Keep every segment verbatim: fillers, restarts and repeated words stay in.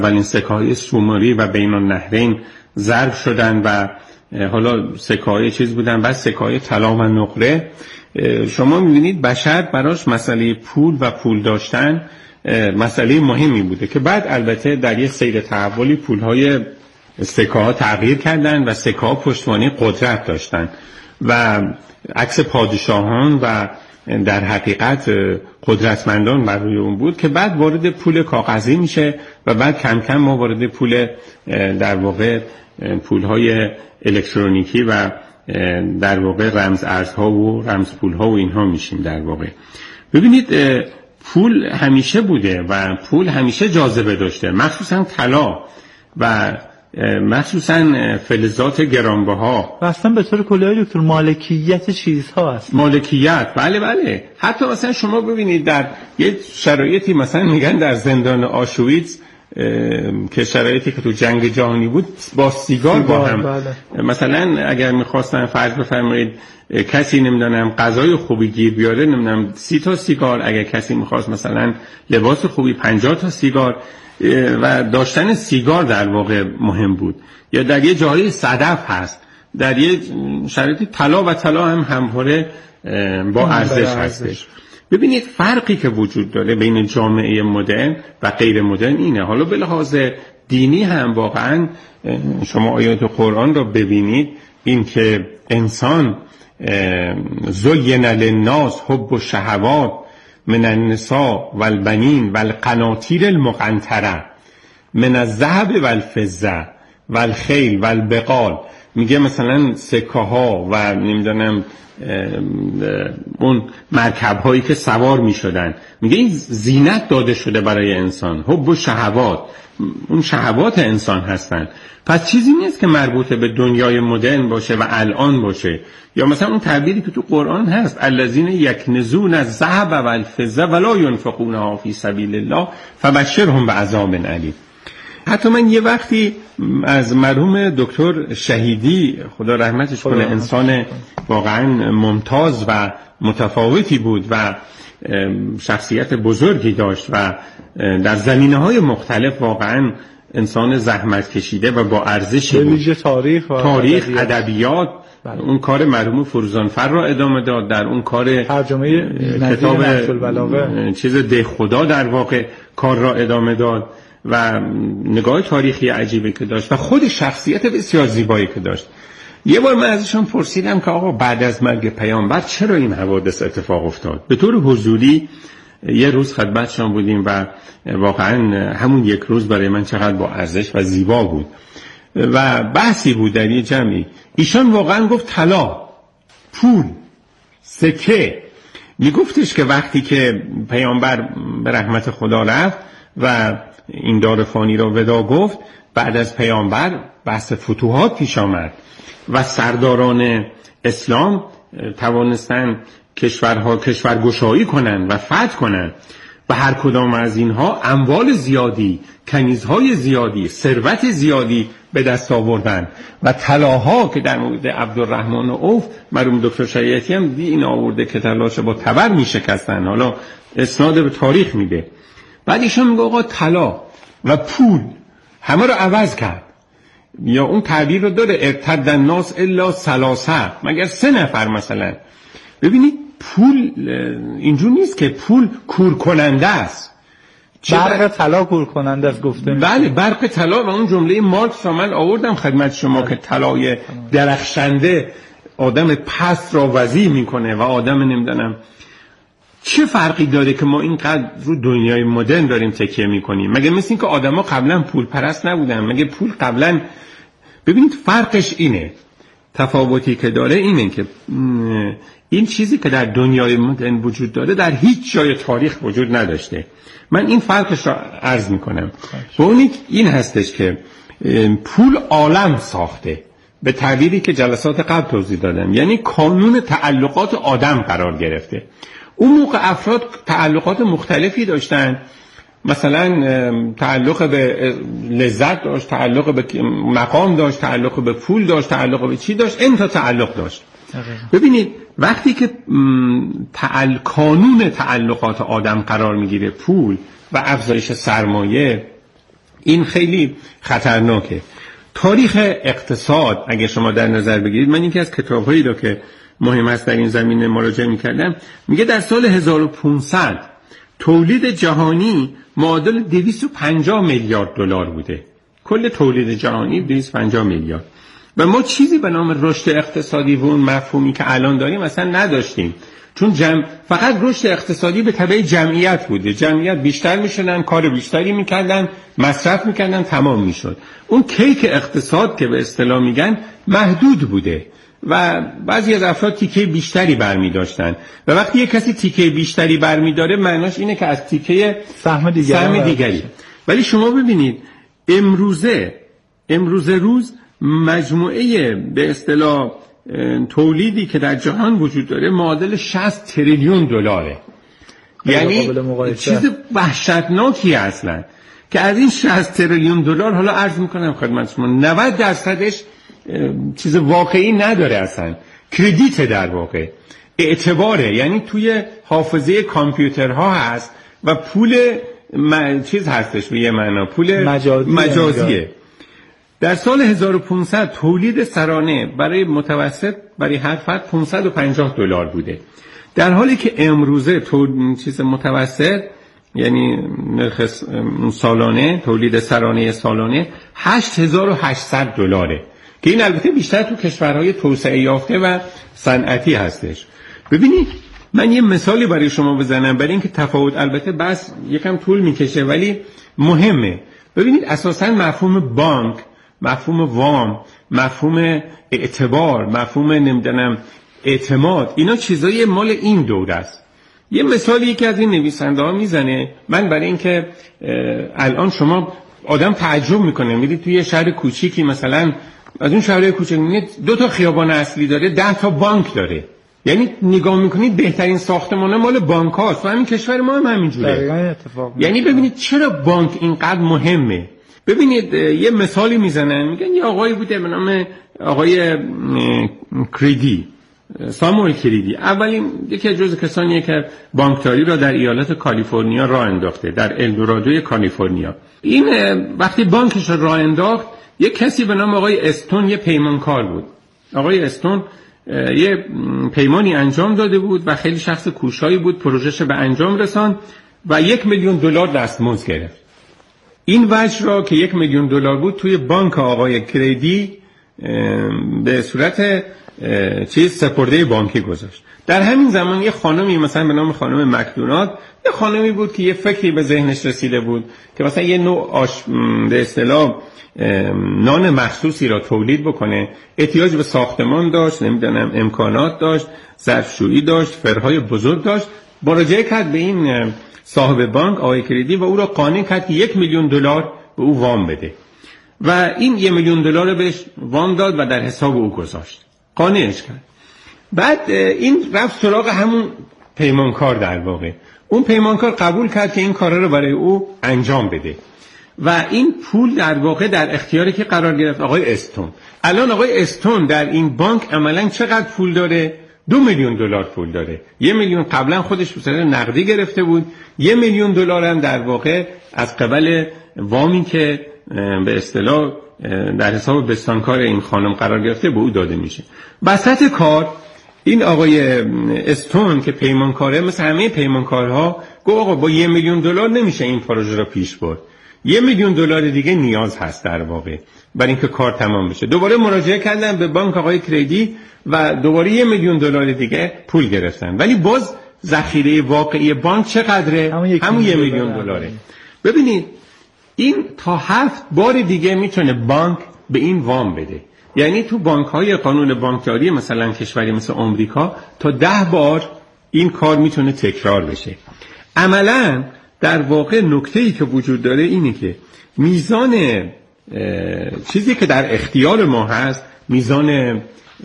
اولین سکه‌های سومری و بین النهرین ضرب شدن و حالا سکه‌های چیز بودن، بعد سکه‌های طلا و نقره. شما می‌بینید بشر براش مسئله پول و پول داشتن مسئله مهمی بوده که بعد البته در یک سیر تحولی پول‌های سکه‌ها تغییر کردن و سکه‌ها پشتوانه قدرت داشتن و عکس پادشاهان و در حقیقت قدرتمندان بر روی اون بود که بعد وارد پول کاغذی میشه و بعد کم کم ما وارد پول در واقع پول‌های الکترونیکی و در واقع رمز ارزها و رمز پول‌ها و اینها میشیم. در واقع ببینید پول همیشه بوده و پول همیشه جاذبه داشته، مخصوصا طلا و مخصوصا فلزات گرانبها و اصلا به طور کلی دکتر مالکیت چیزها هست. مالکیت بله بله. حتی مثلا شما ببینید در یه شرایطی مثلا میگن در زندان آشویتز که شرایطی که تو جنگ جهانی بود با سیگار, سیگار با هم بله. مثلا اگر میخواستن فرض بفرمایید کسی نمیدونم غذای خوبی گیر بیاره نمیدونم سی تا سیگار، اگر کسی میخواست مثلا لباس خوبی پنجاه تا سیگار و داشتن سیگار در واقع مهم بود. یا در یه جایی صدف هست، در یه شرایطی طلا و طلا هم همواره با ارزش هستش. ببینید فرقی که وجود داره بین جامعه مدرن و غیر مدرن اینه. حالا به لحاظ دینی هم واقعا شما آیات قرآن رو ببینید، این که انسان زین للناس حب الشهوات من النساء والبنین والقناطیر المقنطره من الذهب والفضه والخیل والبغال، میگه مثلا سکه ها و نمیدونم اون مرکب هایی که سوار میشدن، میگه این زینت داده شده برای انسان، حب و شهوات، اون شهوات انسان هستن. پس چیزی نیست که مربوط به دنیای مدرن باشه و الان باشه. یا مثلا اون تعبیری که تو قرآن هست الذین یکنزون الذهب والفضه ولا ينفقونها فی سبیل الله فبشرهم بعذاب الیم. حتی من یه وقتی از مرحوم دکتر شهیدی خدا رحمتش کنه، انسان واقعا ممتاز و متفاوتی بود و شخصیت بزرگی داشت و در زمینه‌های مختلف واقعا انسان زحمت کشیده و با ارزشی بود. تاریخ و تاریخ ادبیات بله. اون کار مرحوم فروزانفر را ادامه داد، در اون کار ترجمه کتاب چیز ده خدا در واقع کار را ادامه داد و نگاه تاریخی عجیبی که داشت و خود شخصیت بسیار زیبایی که داشت. یه بار من ازشون پرسیدم که آقا بعد از مرگ پیامبر چرا این حوادث اتفاق افتاد؟ به طور حضوری یه روز خدمتشان بودیم و واقعا همون یک روز برای من چقدر با ارزش و زیبا بود و بحثی بود در یه جمعی. ایشان واقعا گفت طلا، پول، سکه. میگفتش که وقتی که پیامبر به رحمت خدا رفت و این دار فانی را ودا گفت، بعد از پیامبر بحث فتوحات پیش آمد و سرداران اسلام توانستن کشورها کشورگشایی کنن و فتح کنن و هر کدام از اینها اموال زیادی، کنیزهای زیادی، ثروت زیادی به دست آوردن و طلاها که در مورد عبدالرحمن عوف مرحوم دکتر شریعتی هم دی این آورده که طلاش با تبر می شکستن، حالا اسناد به تاریخ میده. بعد ایشون میگه آقا طلا و پول همه رو عوض کرد. یا اون تعبیر رو داره ارتد الناس الا ثلاثه، مگر سه نفر مثلا. ببینید پول اینجور نیست که پول کور کننده است. برق طلا کور کننده است گفته میشه. بله برق طلا و اون جمله مارکس رو من آوردم خدمت شما که طلای درخشنده آدم پست را وضیع میکنه و آدم نمیدونم چه فرقی داره که ما اینقدر رو دنیای مدرن داریم تکیه میکنیم. مگه مثل این که آدما قبلا پول پرست نبودن؟ مگه پول قبلا، ببینید فرقش اینه، تفاوتی که داره اینه که این چیزی که در دنیای مدرن وجود داره در هیچ جای تاریخ وجود نداشته. من این فرقش را عرض میکنم و اون این هستش که پول عالم ساخته، به تعبیری که جلسات قبل توضیح دادم، یعنی کانون تعلقات آدم قرار گرفته. اون موقع افراد تعلقات مختلفی داشتن، مثلا تعلق به لذت داشت، تعلق به مقام داشت، تعلق به پول داشت، تعلق به چی داشت، این تا تعلق داشت. ببینید وقتی که تعال... کانون تعلقات آدم قرار میگیره پول و افزایش سرمایه این خیلی خطرناکه. تاریخ اقتصاد اگه شما در نظر بگیرید، من یکی از کتاب‌هایی رو که مهم است در این زمینه مراجعه می‌کردم، میگه در سال هزار و پانصد تولید جهانی معادل دویست و پنجاه میلیارد دلار بوده. کل تولید جهانی دویست و پنجاه میلیارد و ما چیزی به نام رشد اقتصادی و اون مفهومی که الان داریم اصلا نداشتیم، چون جمع فقط رشد اقتصادی به تبع جمعیت بوده. جمعیت بیشتر میشدن، کار بیشتری میکردن، مصرف میکردن، تمام میشد. اون کیک اقتصاد که به اصطلاح میگن محدود بوده و بعضی از افراد تیکه بیشتری برمی‌داشتن و وقتی یک کسی تیکه بیشتری برمی‌داره معناش اینه که از تیکه سهم دیگری, سهم دیگری. ولی شما ببینید امروزه امروزه روز مجموعه به اصطلاح تولیدی که در جهان وجود داره معادل شصت تریلیون دلاره. یعنی چیز وحشتناکی اصلا که از این شصت تریلیون دلار، حالا عرض میکنم خدمت شما، نود درصدش چیز واقعی نداره، اصلا کردیت در واقع اعتباره، یعنی توی حافظه کامپیوترها هست و پول م... چیز هستش به یه معنا پول مجازی مجازیه. در سال هزار و پانصد تولید سرانه برای متوسط برای هر فرد پانصد و پنجاه دلار بوده، در حالی که امروزه تولید چیز متوسط یعنی نرخ سالانه تولید سرانه سالانه هشت هزار و هشتصد دلاره که این البته بیشتر تو کشورهای توسعه یافته و صنعتی هستش. ببینید من یه مثالی برای شما بزنم برای اینکه تفاوت، البته بس یکم طول میکشه ولی مهمه. ببینید اساساً مفهوم بانک، مفهوم وام، مفهوم اعتبار، مفهوم نمیدونم اعتماد، اینا چیزای مال این دوره است. یه مثالی یکی از این نویسنده ها میزنه، من برای اینکه الان شما آدم تعجب میکنه، میرید توی شهر کوچیکی مثلا از اون شهرهای کوچیک میبینید دو تا خیابان اصلی داره، ده تا بانک داره. یعنی نگاه میکنید بهترین ساختمان‌ها مال بانک هاست و همین کشور ما هم همینجوره. یعنی ببینید چرا بانک اینقدر مهمه. ببینید یه مثالی میزنن، میگن یه آقایی بوده به نام آقای کریدی، ساموئل کریدی، اولین یکی از جزو کسانیه که بانکداری را در ایالت کالیفرنیا راه انداخته، در الدورادوی کالیفرنیا. این وقتی بانکش را راه انداخت یک کسی به نام آقای استون یه پیمانکار بود. آقای استون یه پیمانی انجام داده بود و خیلی شخص کوشایی بود، پروژهش به انجام رساند و یک میلیون دلار دستمزد گرفت. این وجه را که یک میلیون دلار بود توی بانک آقای کریدی به صورت چیز سپرده بانکی گذاشت. در همین زمان یه خانمی مثلا به نام خانم مکدونالد، یه خانمی بود که یه فکری به ذهنش رسیده بود که مثلا یه نوع آش به اصطلاح نان مخصوصی را تولید بکنه، احتیاج به ساختمان داشت، نمیدونم امکانات داشت، ظرفشویی داشت، فرهای بزرگ داشت. مراجعه کرد به این صاحب بانک آقای کریدی و او را قانع کرد که یک میلیون دلار به او وام بده و این یک میلیون دلار رو بهش وام داد و در حساب او گذاشت، قانعش کرد. بعد این رفت سراغ همون پیمانکار، در واقع اون پیمانکار قبول کرد که این کارا رو برای او انجام بده و این پول در واقع در اختیاری که قرار گرفت آقای استون. الان آقای استون در این بانک عملاً چقدر پول داره؟ دو میلیون دلار پول داره. یه میلیون قبلا خودش به صورت نقدی گرفته بود، یه میلیون دلار هم در واقع از قبل وامی که به اصطلاح در حساب بستانکار این خانم قرار گرفته به او داده میشه. وسط کار این آقای استون که پیمانکاره، مثل همه پیمانکارها گفت آقا با یه میلیون دلار نمیشه این پروژه رو پیش برد، یه میلیون دلار دیگه نیاز هست در واقع برای اینکه کار تمام بشه. دوباره مراجعه کردن به بانک آقای کریدی و دوباره یه میلیون دلار دیگه پول گرفتن، ولی باز ذخیره واقعی بانک چقدره؟ همون یه میلیون دلاره. ببینید این تا هفت بار دیگه میتونه بانک به این وام بده. یعنی تو بانک‌های قانون بانکداری مثلا کشوری مثل آمریکا تا ده بار این کار میتونه تکرار بشه. عملاً در واقع نکته‌ای که وجود داره اینه که میزان چیزی که در اختیار ما هست، میزان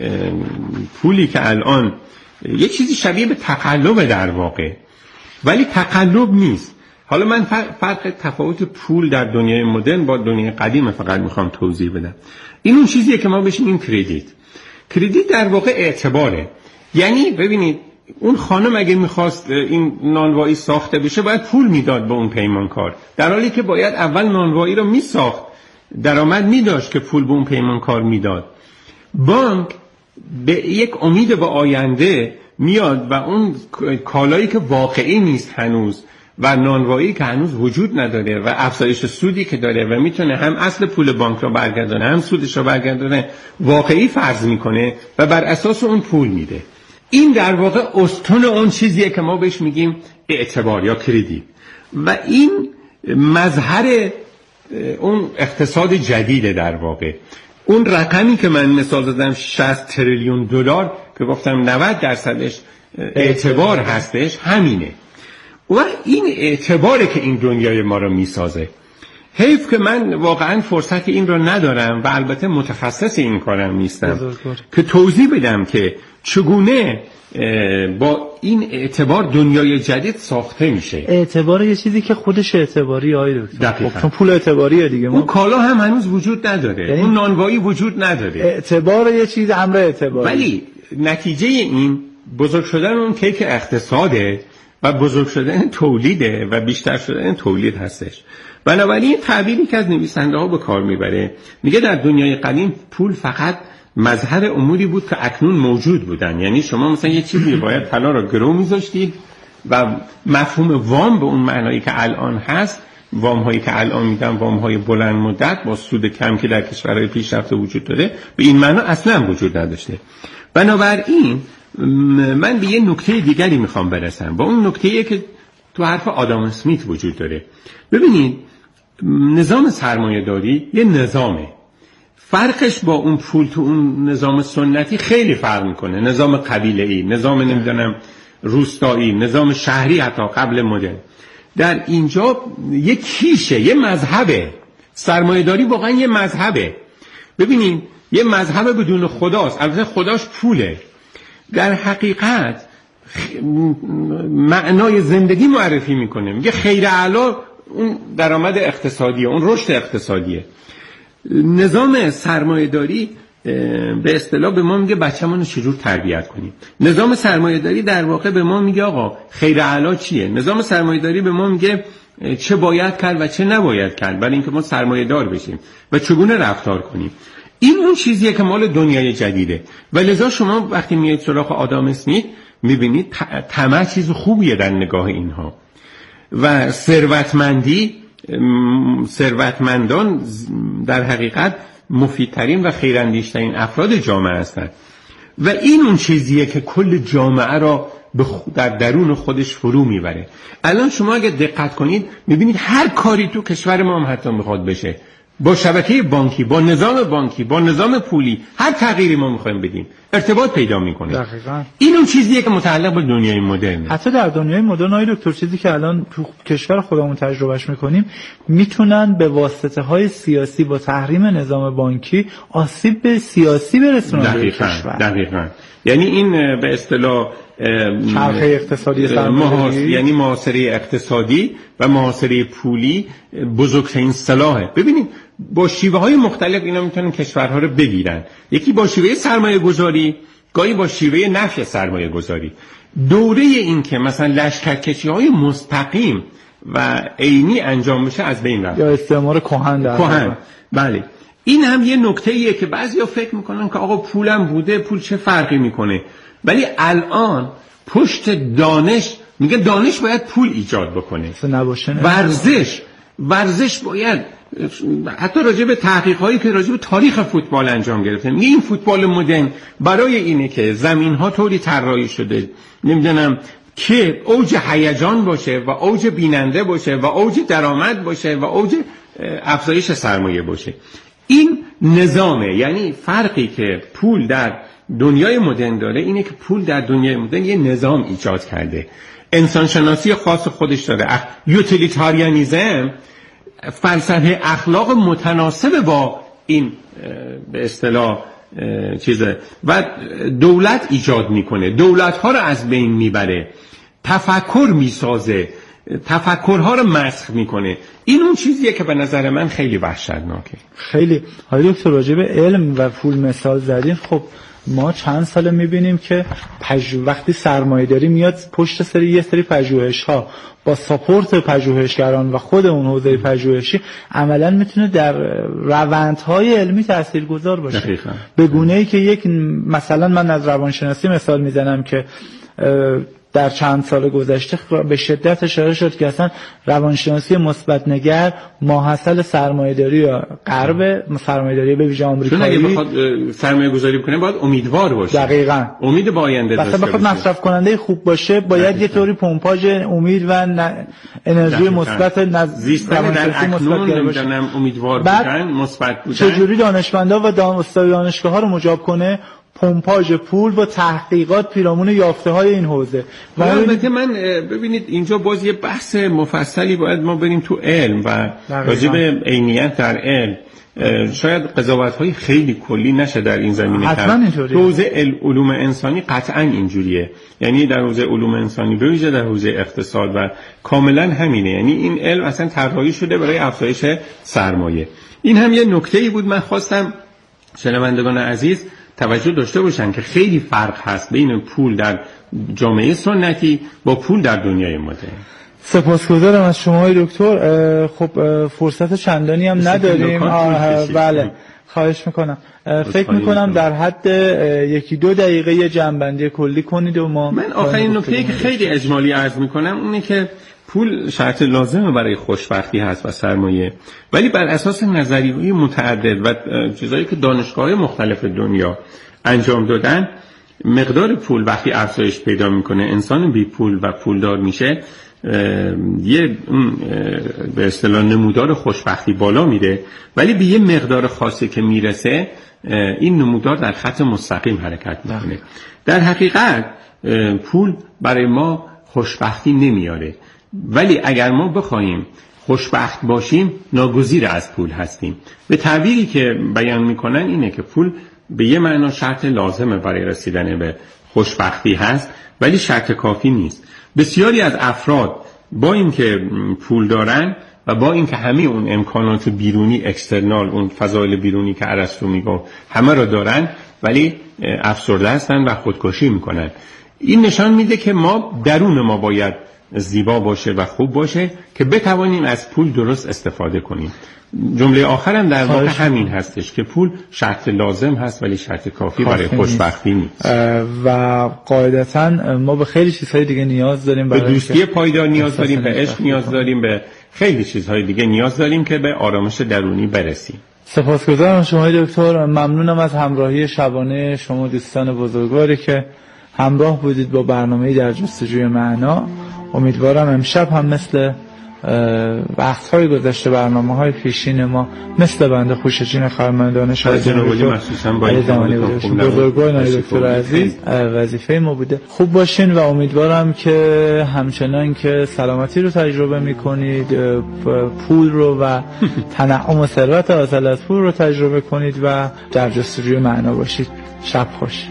پولی که الان یه چیزی شبیه به تقلب در واقع، ولی تقلب نیست. حالا من فرق تفاوت پول در دنیای مدرن با دنیای قدیم فقط میخوام توضیح بدم. این اون چیزیه که ما بهش میگیم کردیت. کردیت در واقع اعتباره. یعنی ببینید اون خانم اگه میخواست این نانوایی ساخته بشه باید پول میداد به اون پیمانکار، در حالی که باید اول نانوایی رو میساخت، درآمد میداشت که پول به اون پیمانکار میداد. بانک به یک امید به آینده میاد و اون کالایی که واقعی نیست هنوز و نانوایی که هنوز وجود نداره و افزایش سودی که داره و میتونه هم اصل پول بانک رو برگردونه هم سودش رو برگردونه واقعی فرض میکنه و بر اساس اون پول میده. این در واقع استون اون چیزیه که ما بهش میگیم اعتبار یا کردیت و این مظهر اون اقتصاد جدیده. در واقع اون رقمی که من مثال زدم شصت تریلیون دلار که گفتم نود درصدش اعتبار هستش همینه و این اعتباره که این دنیای ما رو میسازه. حیف که من واقعا فرصت این رو ندارم و البته متخصص این کارم نیستم که توضیح بدم که چگونه با این اعتبار دنیای جدید ساخته میشه. اعتبار یه چیزی که خودش اعتباری آید دکتر، چون پول اعتباریه دیگه. اون کالا هم هنوز وجود نداره، اون نانوایی وجود نداره. اعتبار یه چیز امر اعتباری، ولی نتیجه این بزرگ شدن اون کیک اقتصاده و بزرگ شدن تولیده و بیشتر شدن تولید هستش. بنابراین تعبیری که از نویسنده ها به کار میبره میگه در دنیای قدیم پول فقط مظهر اموری بود که اکنون موجود بودن. یعنی شما مثلا یه چیزی باید طلا رو گرو میذاشتید و مفهوم وام به اون معنایی که الان هست، وام هایی که الان میدن وام های بلند مدت با سود کم که در کشورهای پیشرفته وجود داره، به این معنا اصلا وجود نداشته. بنابراین من به یه نکته دیگری میخوام برسم، با اون نکته‌ای که تو حرف آدام اسمیت وجود داره. ببینید نظام سرمایه‌داری یه نظامه، فرقش با اون پول تو اون نظام سنتی خیلی فرق میکنه. نظام قبیله‌ای، نظام نمیدونم روستایی، نظام شهری حتی قبل مدرن. در اینجا یه کیشه، یه مذهبه. سرمایه‌داری واقعا یه مذهبه. ببینید یه مذهب بدون خداست، البته خداش پوله. در حقیقت معنای زندگی معرفی میکنه، میگه خیر اعلی اون درآمد اقتصادیه، اون رشد اقتصادیه. نظام سرمایه‌داری به اصطلاح به ما میگه بچه‌مون رو چجور تربیت کنیم. نظام سرمایه‌داری در واقع به ما میگه آقا خیر اعلی چیه. نظام سرمایه‌داری به ما میگه چه باید کرد و چه نباید کرد برای اینکه ما سرمایه‌دار بشیم و چگونه رفتار کنیم. این اون چیزیه که مال دنیای جدیده و لذا شما وقتی میایید سراغ آدام اسمیت میبینید طمع چیز خوبیه در نگاه اینها و ثروتمندی، ثروتمندان در حقیقت مفیدترین و خیراندیشترین افراد جامعه هستند و این اون چیزیه که کل جامعه را در درون خودش فرو میبره. الان شما اگه دقت کنید میبینید هر کاری تو کشور ما هم حتی میخواد بشه، با شبکه بانکی، با نظام بانکی، با نظام پولی، هر تغییری ما میخوایم بدیم ارتباط پیدا میکنه. دقیقاً این اون چیزیه که متعلق به دنیای مدرنه. حتی در دنیای مدرن های دکتر چیزی که الان تو کشور خودمون تجربهش میکنیم، میتونن به واسطه های سیاسی با تحریم نظام بانکی آسیب به سیاسی برسونن. دقیقاً دقیقاً یعنی این به اصطلاح چرخه اقتصادی سرمایه‌داری، یعنی محاصره اقتصادی و محاصره پولی بزرگترین سلاحه. ببینید با شیوه های مختلف اینا میتونن کشورها رو بگیرن. یکی با شیوه سرمایه گذاری، گاهی با شیوه نفی سرمایه گذاری. دوره این که مثلا لشکرکشی های مستقیم و عینی انجام بشه از بین رفت، یا استعمار کهن در کهن. بله این هم یه نکته ایه که بعضیا فکر میکنن که آقا پولم بوده، پول چه فرقی میکنه. ولی الان پشت دانش میگه دانش باید پول ایجاد بکنه. ورزش ورزش باید، حتی راجع به تحقیقاتی که راجع به تاریخ فوتبال انجام گرفته میگه این فوتبال مدرن برای اینه که زمین‌ها طوری طراحی شده نمیدونم که اوج هیجان باشه و اوج بیننده باشه و اوج درآمد باشه و اوج افزایش سرمایه باشه. این نظامه. یعنی فرقی که پول در دنیای مدرن داره اینه که پول در دنیای مدرن یه نظام ایجاد کرده، انسانشناسی خاص خودش داره. اخ... یوتیلیتاریانیزم فلسفه اخلاق متناسب با این به اصطلاح چیزه و دولت ایجاد میکنه، دولت ها رو از بین میبره، تفکر میسازه، تفکرها رو مسخ میکنه. این اون چیزیه که به نظر من خیلی وحشتناکه. خیلی. حالا دکتر راجع به علم و پول مثال زدین، خب ما چند ساله میبینیم که پژوه وقتی سرمایه‌داری میاد پشت سری یه سری پژوهش‌ها با ساپورت پژوهشگران و خود اون حوزه پژوهشی عملاً میتونه در روندهای علمی تاثیرگذار باشه. دقیقاً. به گونه‌ای که یک مثلا من از روانشناسی مثال میزنم که در چند سال گذشته به شدت اشاره شد که اصلا روانشناسی مثبت نگر ماحصل سرمایه‌داری یا غرب سرمایه‌داری به ویژه آمریکایی. چون اگه بخواد سرمایه‌گذاری بکنه باید امیدوار باشه. دقیقاً. امید با آینده داشته باشه. بخاطر مصرف کننده خوب باشه باید یه طوری پمپاژ امید و انرژی مثبت زیستن در اکنون نمیدونم امیدوار بودن مثبت بودن. چجوری دانشمندا و دانشگاه‌ها رو مجاب کنه پمپاژ پول با تحقیقات پیرامون یافته های این حوزه. و البته من ببینید اینجا باز یه بحث مفصلی باید ما بریم تو علم و راجع به عینیت در علم. شاید قضاوت‌های خیلی کلی نشه در این زمینه کرد. تو حوزه علوم انسانی قطعاً اینجوریه، یعنی در حوزه علوم انسانی به ویژه در حوزه اقتصاد و کاملاً همینه، یعنی این علم اصلا طراحی شده برای افزایش سرمایه. این هم یه نکته‌ای بود من خواستم شنوندگان عزیز توجه داشته باشن که خیلی فرق هست بین پول در جامعه سنتی با پول در دنیای مدرن. سپاسگزارم از شما های دکتر. خب فرصت چندانی هم نداریم. بله خواهش میکنم. فکر میکنم در حد یکی دو دقیقه یه جنبندی کلی کنید و ما من آخرین نکته‌ای که خیلی اجمالی عرض میکنم اونه که پول شرط لازمه برای خوشبختی هست و سرمایه، ولی بر اساس نظریه‌های متعدد و چیزایی که دانشگاه‌های مختلف دنیا انجام دادن، مقدار پول وقتی افزایش پیدا میکنه انسان بی پول و پولدار میشه، یه به اصطلاح نمودار خوشبختی بالا میره، ولی به یه مقدار خاصی که میرسه این نمودار در خط مستقیم حرکت میکنه. در حقیقت پول برای ما خوشبختی نمیاره، ولی اگر ما بخوایم خوشبخت باشیم ناگزیر از پول هستیم. به تعبیری که بیان میکنن اینه که پول به یه معنا شرط لازمه برای رسیدن به خوشبختی هست، ولی شرط کافی نیست. بسیاری از افراد با اینکه پول دارن و با اینکه همه اون امکانات بیرونی اکسترنال، اون فضایل بیرونی که ارسطو میگه همه را دارن، ولی افسرده هستن و خودکشی میکنن. این نشان میده که ما درون ما باید زیبا باشه و خوب باشه که بتوانیم از پول درست استفاده کنیم. جمله آخرم در واقع همین هستش که پول شرط لازم هست ولی شرط کافی برای خوشبختی نیست. و قاعدتاً ما به خیلی چیزهای دیگه نیاز داریم، به دوستی پایدار نیاز داریم، به عشق نیاز داریم، به خیلی چیزهای دیگه نیاز داریم که به آرامش درونی برسیم. سپاسگزارم شما دکتر، ممنونم از همراهی شبانه شما دوستان بزرگواری که همراه بودید با برنامه‌ای در جستجوی معنا. امیدوارم امشب هم مثل وقت‌های گذشته برنامه‌های پیشین ما مثل بنده خوشچین خرمندان شاید جنابالی مخصوصاً با این بزرگواران دکتر عزیز وظیفه ما بوده. خوب باشین و امیدوارم که همچنان که سلامتی رو تجربه می‌کنید، پول رو و تنعم و ثروت حاصل از پول رو تجربه کنید و در جستجوی معنا باشید. شب خوش.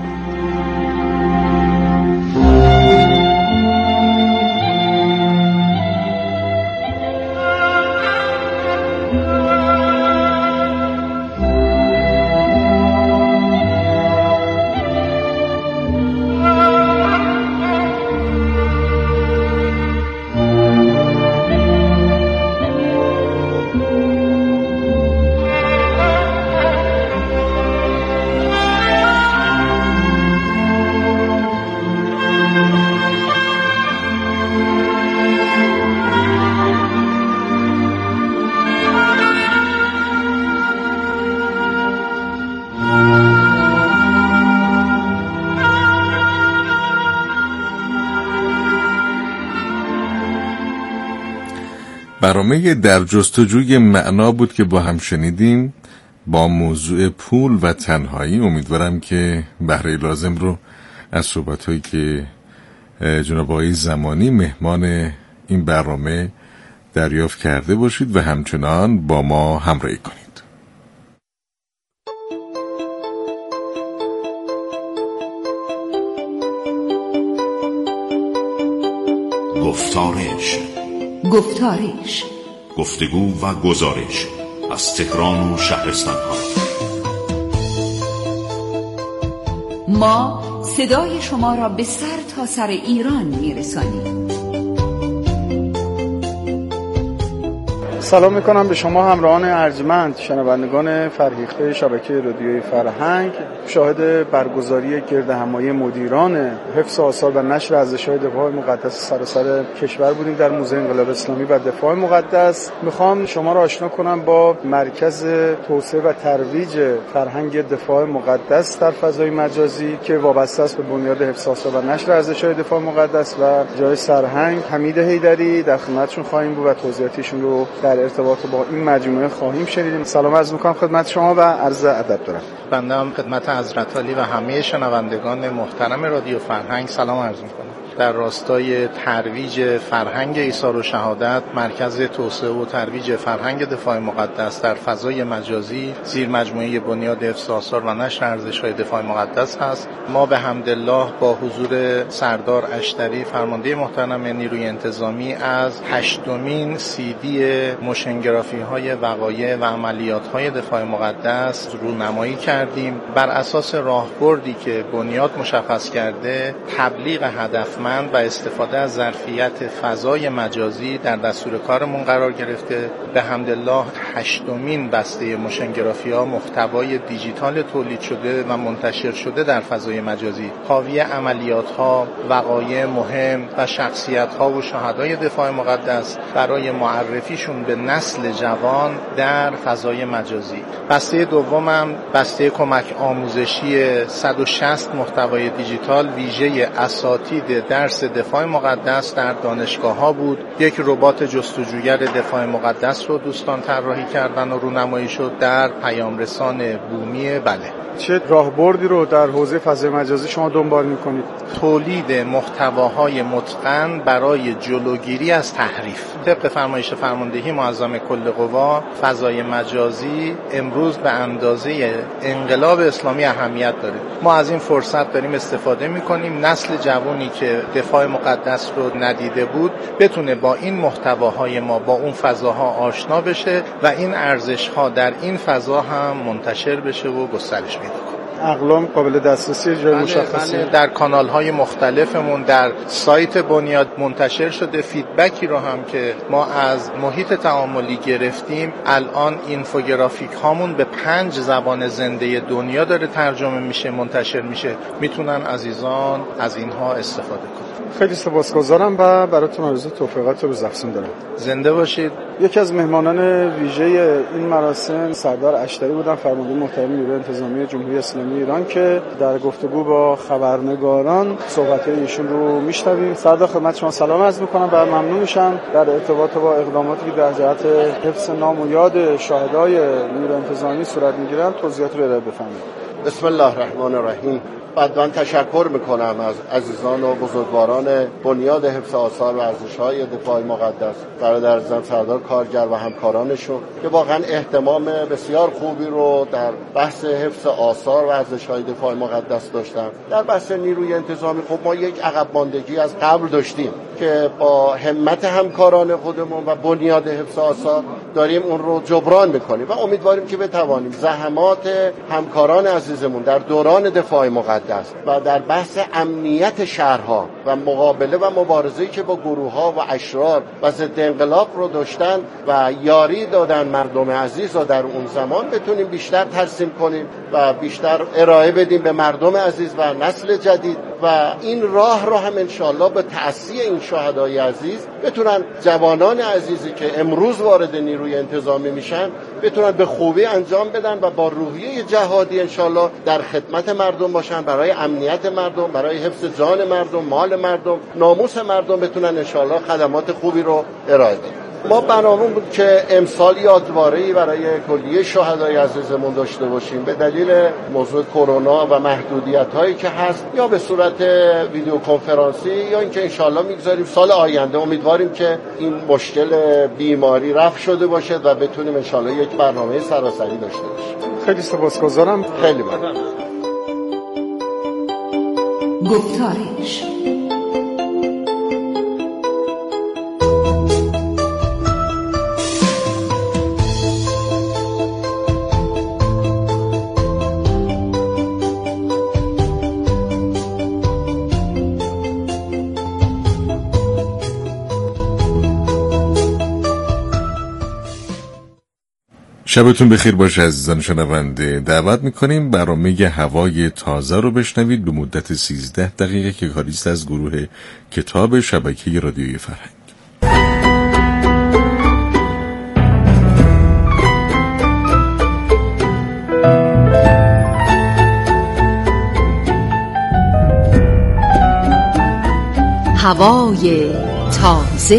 برنامه در جستجوی معنا بود که با هم شنیدیم با موضوع پول و تنهایی. امیدوارم که بهره لازم رو از صحبت‌هایی که جناب آقای زمانی مهمان این برنامه دریافت کرده باشید و همچنان با ما همراهی کنید. گفتارش گفتارش گفتگو و گزارش از تهران و شهرستان‌ها. ما صدای شما را به سر تا سر ایران میرسانیم. سلام میکنم به شما همراهان ارجمند، شنوندگان فرهیخته شبکه رادیوی فرهنگ. شاهد برگزاری گردهمایی مدیران حفظ آثار و نشر ارزش‌های دفاع مقدس سراسر کشور بودیم در موزه انقلاب اسلامی و دفاع مقدس. میخوام شما را آشنا کنم با مرکز توسعه و ترویج فرهنگ دفاع مقدس در فضای مجازی که وابسته است به بنیاد حفظ آثار و نشر ارزش‌های دفاع مقدس و جای سرهنگ. حمید حیدری در خدمتشون خواهیم بود و توضیحاتشون رو در ارتباط با این مجموعه خواهیم شنید. سلام عرض می‌کنم خدمت شما و عرض ادب دارم. بنده هم خدمت حضرت عالی و همه شنوندگان محترم رادیو فرهنگ سلام عرض می‌کنم. در راستای ترویج فرهنگ ایثار و شهادت، مرکز توسعه و ترویج فرهنگ دفاع مقدس در فضای مجازی زیر مجموعه بنیاد حفظ آثار و نشر ارزش‌های دفاع مقدس هست. ما به حمدالله با حضور سردار اشتری فرمانده محترم نیروی انتظامی از هشتمین سی دی موشنگرافی‌های وقایع و عملیات‌های دفاع مقدس رونمایی کردیم. بر اساس راهبردی که بنیاد مشخص کرده، تبلیغ هدف و استفاده از ظرفیت فضای مجازی در دستور کارمون قرار گرفته. به حمدالله هشتمین بسته موشنگرافی‌ها محتوای دیجیتال تولید شده و منتشر شده در فضای مجازی، حاوی عملیات‌ها، وقایع مهم و شخصیت‌ها و شهدای دفاع مقدس برای معرفیشون به نسل جوان در فضای مجازی. بسته دومم بسته کمک آموزشی صد و شصت محتوای دیجیتال ویژه اساتید درس دفاع مقدس در دانشگاه‌ها بود. یک ربات جستجوگر دفاع مقدس رو دوستان طراحی کردن و رونمایی شد در پیامرسان بومی بله. چه راهبردی رو در حوزه فضای مجازی شما دنبال می‌کنید؟ تولید محتواهای متقن برای جلوگیری از تحریف. طبق فرمایش فرماندهی معظم کل قوا، فضای مجازی امروز به اندازه انقلاب اسلامی اهمیت داره. ما از این فرصت داریم استفاده می‌کنیم. نسل جوانی که دفاع مقدس رو ندیده بود بتونه با این محتواهای ما با اون فضاها آشنا بشه و این ارزش‌ها در این فضا هم منتشر بشه و گسترش پیدا کنه. اقلام قابل دسترسی جای مشخصی بله در کانال‌های مختلفمون در سایت بنیاد منتشر شده. فیدبکی رو هم که ما از محیط تعاملی گرفتیم، الان اینفوگرافیک هامون به پنج زبان زنده دنیا داره ترجمه میشه، منتشر میشه. میتونن عزیزان از اینها استفاده کنن. خیلی سپاسگزارم و براتون آرزوی توفیقات و روزافزون دارم. زنده باشید. یکی از مهمانان ویژه این مراسم سردار اشتری بودن، فرمانده محترم نیروی انتظامی جمهوری اسلامی ایران، که در گفتگو با خبرنگاران صحبت‌های ایشون رو میشنویم. سردار خدمت شما سلام عرض می‌کنم و ممنون میشم در ارتباط با اقداماتی که در جهت حفظ نام و یاد شهدای نیروی انتظامی صورت می‌گیرن توضیحات رو ارائه بفرمایید. بسم الله الرحمن الرحیم. بعداً تشکر میکنم از عزیزان و بزرگواران بنیاد حفظ آثار و ارزش‌های دفاع مقدس، برادرزن سردار کارگر و همکارانشون که واقعا اهتمام بسیار خوبی رو در بحث حفظ آثار و ارزش‌های دفاع مقدس داشتن. در بحث نیروی انتظامی خب ما یک عقب ماندگی از قبل داشتیم که با همت همکاران خودمون و بنیاد حفظ آثار داریم اون رو جبران میکنیم و امیدواریم که بتوانیم زحمات همکاران عزیزمون در دوران دفاع مقدس و در بحث امنیت شهرها و مقابله و مبارزه‌ای که با گروه‌ها و اشرار و ضد انقلاب رو داشتن و یاری دادن مردم عزیز رو در اون زمان بتونیم بیشتر ترسیم کنیم و بیشتر ارائه بدیم به مردم عزیز و نسل جدید و این راه رو هم انشالله به تأسیس این شهدای عزیز بتونن جوانان عزیزی که امروز وارد نیروی انتظامی میشن بتونن به خوبی انجام بدن و با روحیه جهادی انشالله در خدمت مردم باشن، برای امنیت مردم، برای حفظ جان مردم، مال مردم، ناموس مردم بتونن انشالله خدمات خوبی رو ارائه بدن. ما برنامه بود که امسال یادواره‌ای برای کلیه شهدای عزیزمون داشته باشیم. به دلیل موضوع کرونا و محدودیت‌هایی که هست یا به صورت ویدیو کنفرانسی یا اینکه انشالله میگذاریم سال آینده. امیدواریم که این مشکل بیماری رفع شده باشه و بتونیم انشالله یک برنامه سراسری داشته باشیم. خیلی سپاسگزارم. خیلی ممنون. گفتارش شبتون بخیر باشه عزیزان شنونده. دعوت میکنیم برنامه هوای تازه رو بشنوید به مدت سیزده دقیقه که کاریست از گروه کتاب شبکه رادیوی فرهنگ. هوای تازه.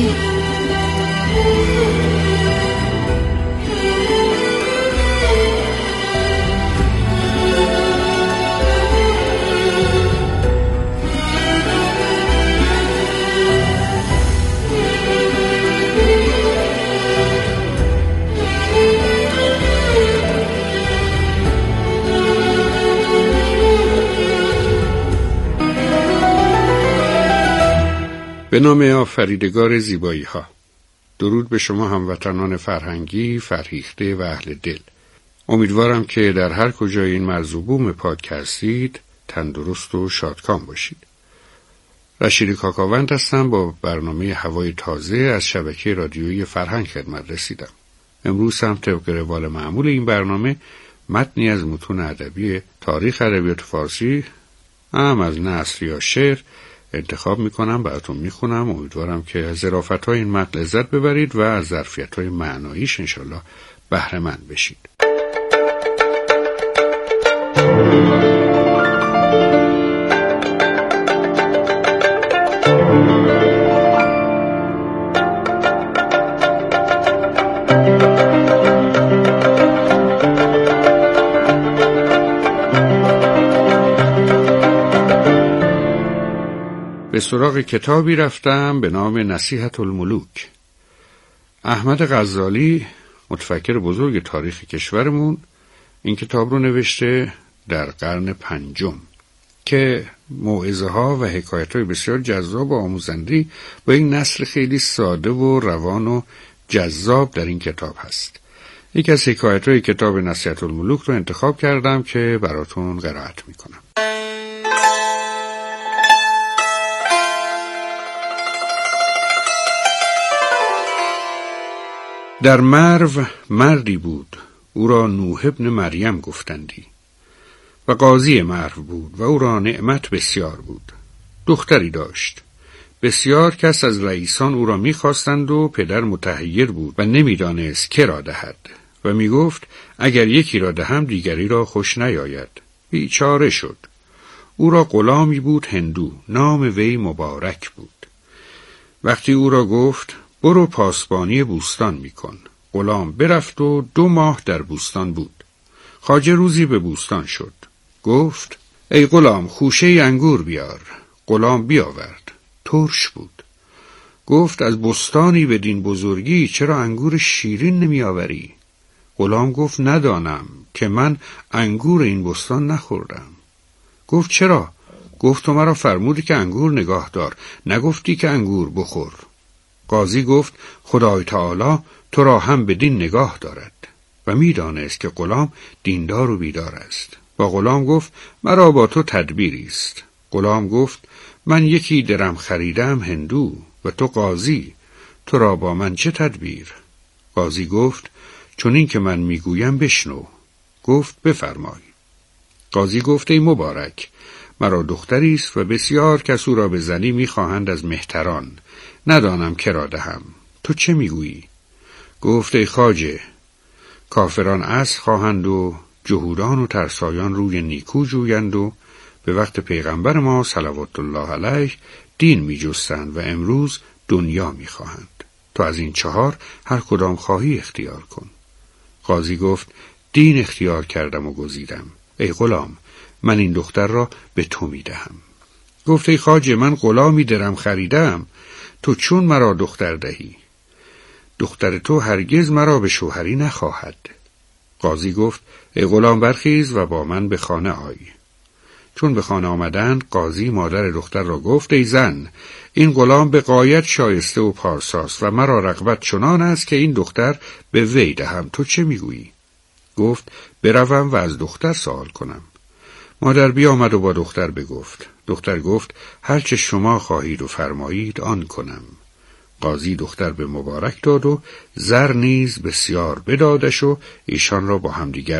به نام آفریدگار زیبایی ها. درود به شما هموطنان فرهنگی، فرهیخته و اهل دل. امیدوارم که در هر کجای این مرز و بوم پاک هستید تندرست و شادکام باشید. رشید کاکاوند هستم، با برنامه هوای تازه از شبکه رادیویی فرهنگ خدمت رسیدم. امروز هم طبق روال معمول این برنامه متنی از متون ادبی تاریخ ادبیات فارسی، هم از نثر یا شعر انتخاب میکنم، براتون میخونم. امیدوارم که از ظرافت‌های این متن لذت ببرید و از ظرفیت‌های معناییش انشالله بهره مند بشید. به سراغ کتابی رفتم به نام نصیحت الملوک. احمد غزالی، متفکر بزرگ تاریخ کشورمون، این کتاب رو نوشته در قرن پنجم که موعظه ها و حکایت های بسیار جذاب و آموزنده با یک نثر خیلی ساده و روان و جذاب در این کتاب هست. یکی از حکایت های کتاب نصیحت الملوک رو انتخاب کردم که براتون قرائت میکنم. در مرو مردی بود، او را نوح ابن مریم گفتندی، و قاضی مرو بود و او را نعمت بسیار بود. دختری داشت، بسیار کس از رئیسان او را می‌خواستند و پدر متحیر بود و نمی‌دانست که را دهد و می‌گفت اگر یکی را دهم دیگری را خوش نیاید. بیچاره شد. او را غلامی بود هندو، نام وی مبارک بود. وقتی او را گفت برو پاسبانی بوستان میکن، غلام برفت و دو ماه در بوستان بود. خواجه روزی به بوستان شد. گفت ای غلام خوشه انگور بیار. غلام بیاورد. ترش بود. گفت از بستانی بدین بزرگی چرا انگور شیرین نمی آوری؟ غلام گفت ندانم که من انگور این بستان نخوردم. گفت چرا؟ گفت تو مرا فرمودی که انگور نگاه دار، نگفتی که انگور بخور. قاضی گفت خدای تعالی تو را هم بدین نگاه دارد و می دانست که غلام دیندار و بیدار است. با غلام گفت مرا با تو تدبیری است. غلام گفت من یکی درم خریدم هندو و تو قاضی، تو را با من چه تدبیر؟ قاضی گفت چون این که من میگویم بشنو. گفت بفرمای. قاضی گفت ای مبارک، مرا دختری است و بسیار کس او را به زنی میخواهند از مهتران، ندانم که را دهم، تو چه میگویی؟ گفت ای خواجه، کافران اسب خواهند و جهودان و ترسایان روی نیکو جویند و به وقت پیغمبر ما صلوات الله علیه دین میجستند و امروز دنیا میخواهند. تو از این چهار هر کدام خواهی اختیار کن. قاضی گفت دین اختیار کردم و گزیدم. ای غلام، من این دختر را به تو میدهم. گفت ای خواجه، من غلامی درم خریدم، تو چون مرا دختر دهی؟ دختر تو هرگز مرا به شوهری نخواهد. قاضی گفت ای غلام برخیز و با من به خانه آی. چون به خانه آمدند، قاضی مادر دختر را گفت ای زن، این غلام به غایت شایسته و پارساست و مرا رغبت چنان است که این دختر به وی دهم، تو چه میگویی؟ گفت بروم و از دختر سوال کنم. مادر بیامد و با دختر بگفت. دختر گفت هرچه شما خواهید و فرمایید آن کنم. قاضی دختر به مبارک داد و زر نیز بسیار بدادش و ایشان را با همدیگر